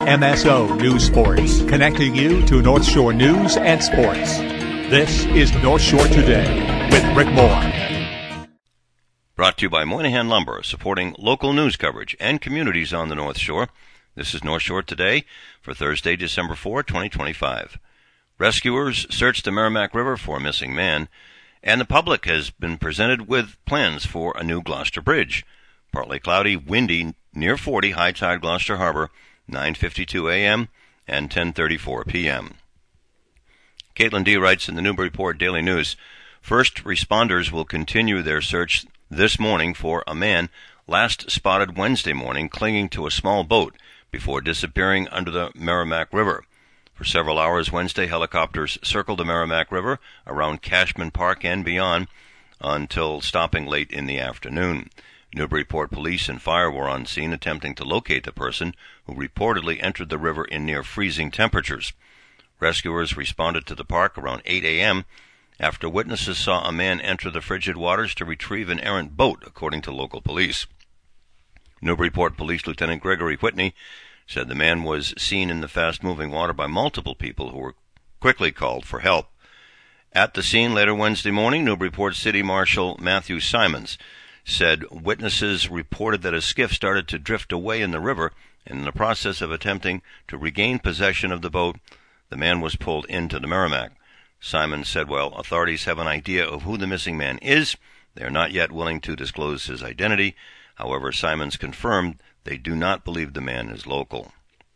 MSO News Sports, connecting you to North Shore news and sports. This is North Shore Today with Rick Moore. Brought to you by Moynihan Lumber, supporting local news coverage and communities on the North Shore. This is North Shore Today for Thursday, December 4, 2025. Rescuers searched the Merrimack River for a missing man, and the public has been presented with plans for a new Gloucester Bridge. Partly cloudy, windy, near 40, high tide Gloucester Harbor, 9:52 a.m. and 10:34 p.m. Caitlin D. writes in the Newburyport Daily News, first responders will continue their search this morning for a man last spotted Wednesday morning clinging to a small boat before disappearing under the Merrimack River. For several hours Wednesday, helicopters circled the Merrimack River around Cashman Park and beyond until stopping late in the afternoon. Newburyport police and fire were on scene attempting to locate the person who reportedly entered the river in near freezing temperatures. Rescuers responded to the park around 8 a.m. after witnesses saw a man enter the frigid waters to retrieve an errant boat, according to local police. Newburyport Police Lieutenant Gregory Whitney said the man was seen in the fast-moving water by multiple people who were quickly called for help. At the scene later Wednesday morning, Newburyport City Marshal Matthew Simons said witnesses reported that a skiff started to drift away in the river, and in the process of attempting to regain possession of the boat, the man was pulled into the Merrimack. Simon said while authorities have an idea of who the missing man is, they are not yet willing to disclose his identity. However, Simons confirmed they do not believe the man is local.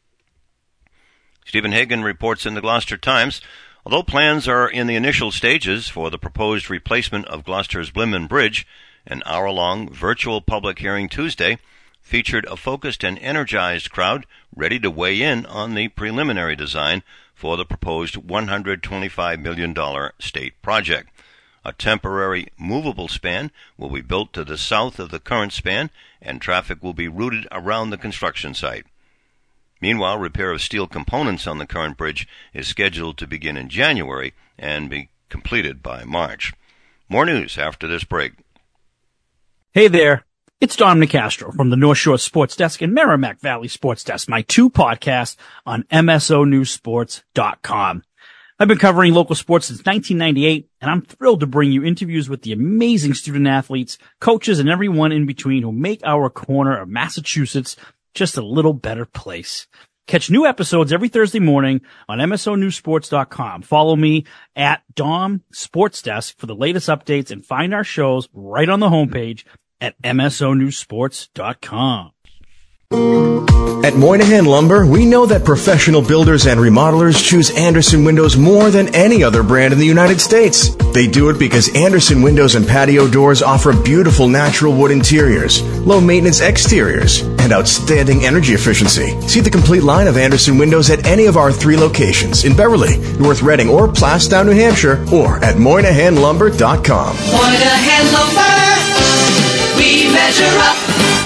Stephen Hagan reports in the Gloucester Times, although plans are in the initial stages for the proposed replacement of Gloucester's Blimman Bridge, an hour-long virtual public hearing Tuesday featured a focused and energized crowd ready to weigh in on the preliminary design for the proposed $125 million state project. A temporary movable span will be built to the south of the current span, and traffic will be routed around the construction site. Meanwhile, repair of steel components on the current bridge is scheduled to begin in January and be completed by March. More news after this break. Hey there, it's Dom Nicastro from the North Shore Sports Desk and Merrimack Valley Sports Desk, my two podcasts on MSONewsSports.com. I've been covering local sports since 1998, and I'm thrilled to bring you interviews with the amazing student athletes, coaches, and everyone in between who make our corner of Massachusetts just a little better place. Catch new episodes every Thursday morning on MSONewsSports.com. Follow me at Dom Sports Desk for the latest updates and find our shows right on the homepage at MSONewsSports.com. At Moynihan Lumber, we know that professional builders and remodelers choose Andersen Windows more than any other brand in the United States. They do it because Andersen Windows and patio doors offer beautiful natural wood interiors, low-maintenance exteriors, and outstanding energy efficiency. See the complete line of Andersen Windows at any of our 3 locations in Beverly, North Reading, or Plastown, New Hampshire, or at MoynihanLumber.com. Moynihan Lumber, we measure up.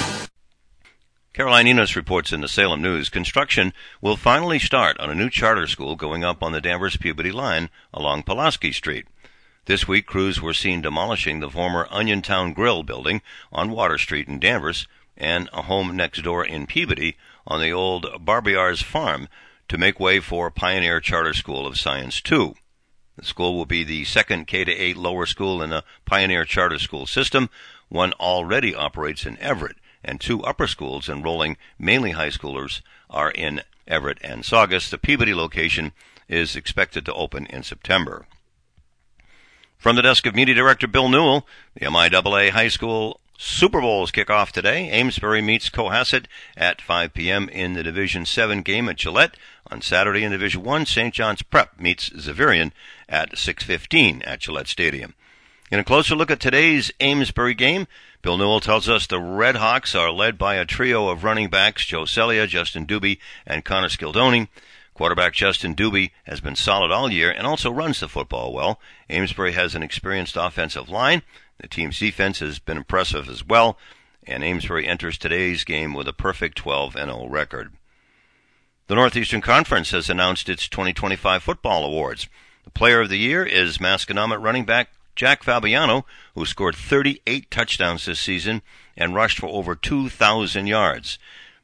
Caroline Enos reports in the Salem News, construction will finally start on a new charter school going up on the Danvers-Peabody line along Pulaski Street. This week, crews were seen demolishing the former Oniontown Grill building on Water Street in Danvers and a home next door in Peabody on the old Barbiar's Farm to make way for Pioneer Charter School of Science 2. The school will be the second K-8 lower school in the Pioneer Charter School system. One already operates in Everett, and 2 upper schools enrolling mainly high schoolers are in Everett and Saugus. The Peabody location is expected to open in September. From the desk of Media Director Bill Newell, the MIAA High School Super Bowls kick off today. Amesbury meets Cohasset at 5 p.m. in the Division 7 game at Gillette. On Saturday in Division 1, St. John's Prep meets Xaverian at 6:15 at Gillette Stadium. In a closer look at today's Amesbury game, Bill Newell tells us the Red Hawks are led by a trio of running backs, Joe Celia, Justin Doobie, and Connor Skildoni. Quarterback Justin Doobie has been solid all year and also runs the football well. Amesbury has an experienced offensive line. The team's defense has been impressive as well, and Amesbury enters today's game with a perfect 12-0 record. The Northeastern Conference has announced its 2025 football awards. The Player of the Year is Masconomet running back Jack Fabiano, who scored 38 touchdowns this season and rushed for over 2,000 yards.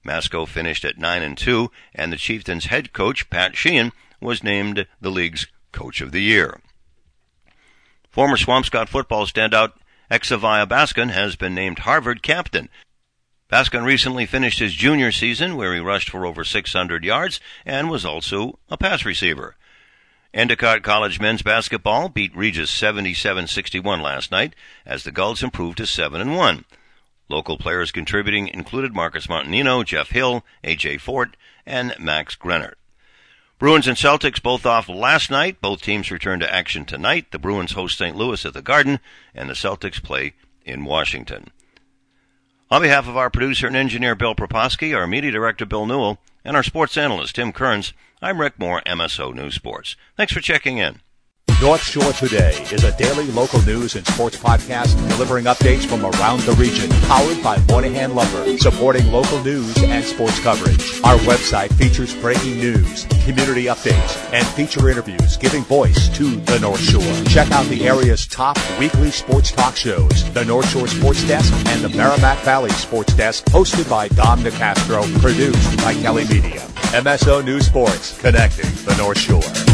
Masco finished at 9-2, and the Chieftains head coach, Pat Sheehan, was named the league's Coach of the Year. Former Swampscott football standout Exavia Baskin has been named Harvard captain. Baskin recently finished his junior season, where he rushed for over 600 yards and was also a pass receiver. Endicott College men's basketball beat Regis 77-61 last night, as the Gulls improved to 7-1. Local players contributing included Marcus Montanino, Jeff Hill, A.J. Fort, and Max Grenert. Bruins and Celtics both off last night. Both teams return to action tonight. The Bruins host St. Louis at the Garden, and the Celtics play in Washington. On behalf of our producer and engineer Bill Proposki, our media director Bill Newell, and our sports analyst Tim Kearns, I'm Rick Moore, MSO News Sports. Thanks for checking in. North Shore Today is a daily local news and sports podcast delivering updates from around the region, powered by Moynihan Lumber, supporting local news and sports coverage. Our website features breaking news, community updates, and feature interviews giving voice to the North Shore. Check out the area's top weekly sports talk shows, the North Shore Sports Desk and the Merrimack Valley Sports Desk, hosted by Dom DeCastro, produced by Kelly Media. MSO News Sports, connecting the North Shore.